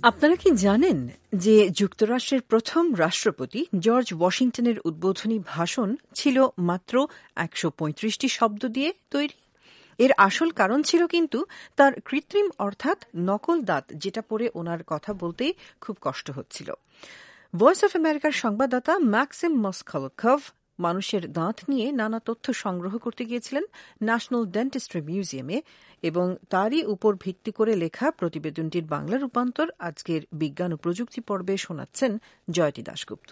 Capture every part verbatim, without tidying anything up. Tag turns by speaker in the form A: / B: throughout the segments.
A: আপনারা কি জানেন যে যুক্তরাষ্ট্রের প্রথম রাষ্ট্রপতি জর্জ ওয়াশিংটনের উদ্বোধনী ভাষণ ছিল মাত্র একশো পঁয়ত্রিশটি শব্দ দিয়ে তৈরি? এর আসল কারণ ছিল কিন্তু তার কৃত্রিম অর্থাৎ নকল দাঁত, যেটা পরে ওনার কথা বলতে খুব কষ্ট হচ্ছিল। ভয়েস অফ আমেরিকার সংবাদদাতা ম্যাক্সিম মস্কলকভ মানুষের দাঁত নিয়ে নানা তথ্য সংগ্রহ করতে গিয়েছিলেন ন্যাশনাল ডেন্টিস্ট্রি মিউজিয়ামে, এবং তারই উপর ভিত্তি করে লেখা প্রতিবেদনটির বাংলা রূপান্তর আজকের বিজ্ঞান ও প্রযুক্তি পর্বে শোনাচ্ছেন জয়তী দাশগুপ্ত।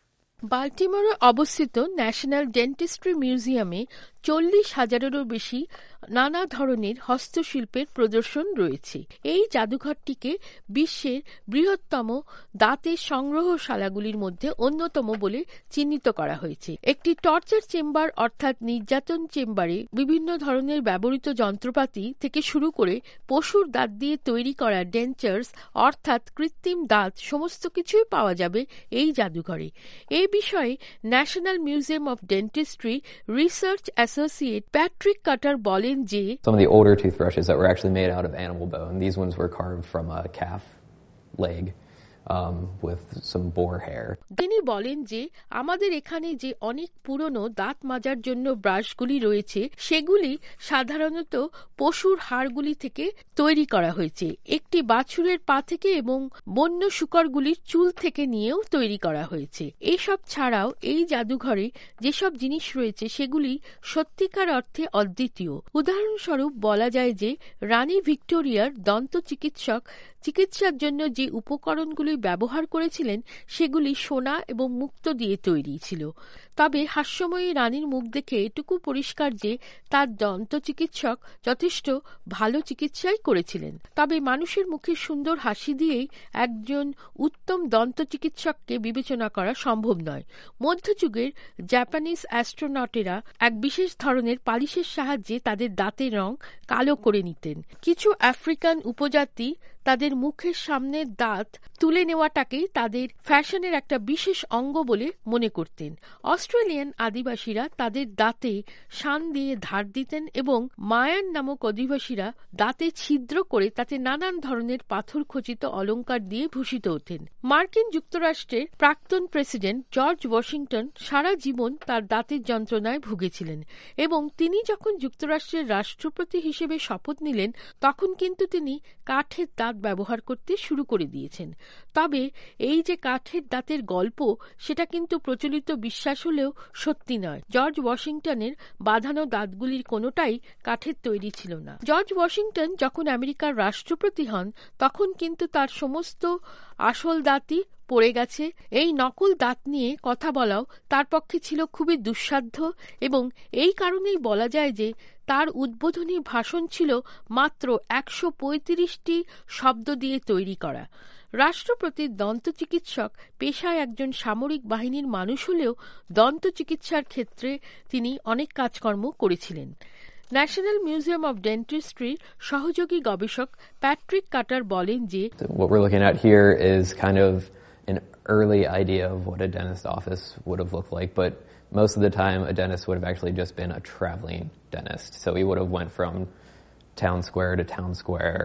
B: বাল্টিমোরে অবস্থিত ন্যাশনাল ডেন্টিস্ট্রি মিউজিয়ামে চল্লিশ হাজারেরও বেশি নানা ধরনের হস্তশিল্পের প্রদর্শন রয়েছে। এই জাদুঘরটিকে বিশ্বের বৃহত্তম দাঁতের সংগ্রহশালাগুলির মধ্যে অন্যতম বলে চিহ্নিত করা হয়েছে। একটি টর্চার চেম্বার অর্থাৎ নির্যাতন চেম্বারে বিভিন্ন ধরনের ব্যবহৃত যন্ত্রপাতি থেকে শুরু করে পশুর দাঁত দিয়ে তৈরি করা ডেন্চার্স অর্থাৎ কৃত্রিম দাঁত সমস্ত কিছুই পাওয়া যাবে এই জাদুঘরে। এই বিষয়ে National Museum of Dentistry research associate Patrick Cutter বলেন যে
C: some of the older toothbrushes that were actually made out of animal bone, these ones were carved from a calf leg um, with some boar hair.
B: তিনি বলেন যে আমাদের এখানে যে অনেক পুরনো দাঁত মাজার জন্য ব্রাশগুলি রয়েছে সেগুলি সাধারণত পশুর হাড়গুলি থেকে তৈরি করা হয়েছে। একটি বাছুরের পা থেকে এবং বন্য শূকরগুলির চুল থেকে নিয়েও তৈরি করা হয়েছে। এসব ছাড়াও এই জাদুঘরে যেসব জিনিস রয়েছে সেগুলি সত্যিকার অর্থে অদ্বিতীয়। উদাহরণস্বরূপ বলা যায় যে রানী ভিক্টোরিয়ার দন্ত চিকিৎসক চিকিৎসার জন্য যে উপকরণগুলি ব্যবহার করেছিলেন সেগুলি সোনা এবং মুক্তো দিয়ে তৈরি ছিল। তবে হাস্যময়ী রানীর মুখ দেখে এটুকু পরিষ্কার যে তার দন্ত চিকিৎসক যথেষ্ট ভালো চিকিৎসাই করেছিলেন। তবে মানুষের মুখে সুন্দর হাসি দিয়েই একজন উত্তম দন্ত চিকিৎসককে বিবেচনা করা সম্ভব নয়। মধ্যযুগের জাপানিজ অ্যাস্ট্রোনটেরা এক বিশেষ ধরনের পালিশের সাহায্যে তাদের দাঁতের রং কালো করে নিতেন। কিছু আফ্রিকান উপজাতি তাদের মুখের সামনের দাঁত তুলে নেওয়াটাকেই তাদের ফ্যাশনের একটা বিশেষ অঙ্গ বলে মনে করতেন। অস্ট্রেলিয়ান আদিবাসীরা তাদের দাঁতে শান দিয়ে ধার দিতেন এবং মায়ান নামক অধিবাসীরা দাঁতে ছিদ্র করে তাতে নানান ধরনের পাথর খচিত অলংকার দিয়ে ভূষিত হতেন। মার্কিন যুক্তরাষ্ট্রের প্রাক্তন প্রেসিডেন্ট জর্জ ওয়াশিংটন সারা জীবন তার দাঁতের যন্ত্রণায় ভুগেছিলেন এবং তিনি যখন যুক্তরাষ্ট্রের রাষ্ট্রপতি হিসেবে শপথ নিলেন তখন কিন্তু তিনি কাঠের দাঁত ব্যবহার করতে শুরু করে দিয়েছেন। তবে এই যে কাঠের দাঁতের গল্প সেটা কিন্তু প্রচলিত বিশ্বাস হলেও সত্যি নয়। জর্জ ওয়াশিংটনের বাঁধানো দাঁতগুলির কোনোটাই কাঠের তৈরি ছিল না। জর্জ ওয়াশিংটন যখন আমেরিকার রাষ্ট্রপতি হন তখন কিন্তু তার সমস্ত আসল দাঁতই পড়ে গেছে। এই নকল দাঁত নিয়ে কথা বলাও তার পক্ষে ছিল খুবই দুঃসাধ্য এবং এই কারণেই বলা যায় যে তার উদ্বোধনী ভাষণ ছিল মাত্র একশো পঁয়ত্রিশটি শব্দ দিয়ে তৈরি করা। রাষ্ট্রপতির দন্ত চিকিৎসক পেশায় একজন সামরিক বাহিনীর মানুষ হলেও দন্ত চিকিৎসার ক্ষেত্রে তিনি অনেক কাজকর্ম করেছিলেন। ন্যাশনাল মিউজিয়াম অফ ডেন্টিস্ট্রির সহযোগী গবেষক প্যাট্রিক কাটার বলেন যে
C: What we're looking at here is kind of an early idea of what a dentist office would have looked like, but most of the time a dentist would have actually just been a traveling dentist. So he would have went from town square to town square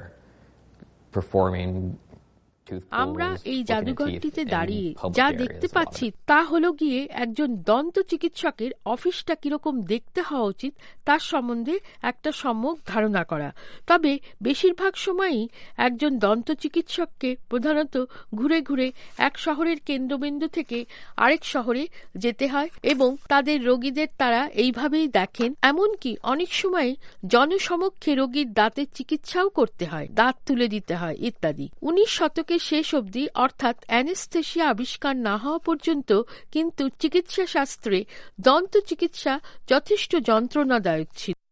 C: performing
B: আমরা এই জাদুঘরটিতে দাঁড়িয়ে যা দেখতে পাচ্ছি তা হলো গিয়ে একজন দন্ত চিকিৎসকের অফিসটা কিরকম দেখতে হওয়া উচিত তার সম্বন্ধে একটা সম্যক ধারণা করা। তবে বেশিরভাগ সময়ই একজন দন্ত চিকিৎসককে প্রধানত ঘুরে ঘুরে এক শহরের কেন্দ্রবিন্দু থেকে আরেক শহরে যেতে হয় এবং তাদের রোগীদের তারা এইভাবেই দেখেন। এমনকি অনেক সময় জনসমক্ষে রোগীর দাঁতের চিকিৎসাও করতে হয়, দাঁত তুলে দিতে হয় ইত্যাদি। উনিশ শতকে শেষ অবধি অর্থাৎ অ্যানেস্থেসিয়া আবিষ্কার না হওয়া পর্যন্ত কিন্তু চিকিৎসা শাস্ত্রে দন্ত চিকিৎসা যথেষ্ট যন্ত্রণাদায়ক ছিল।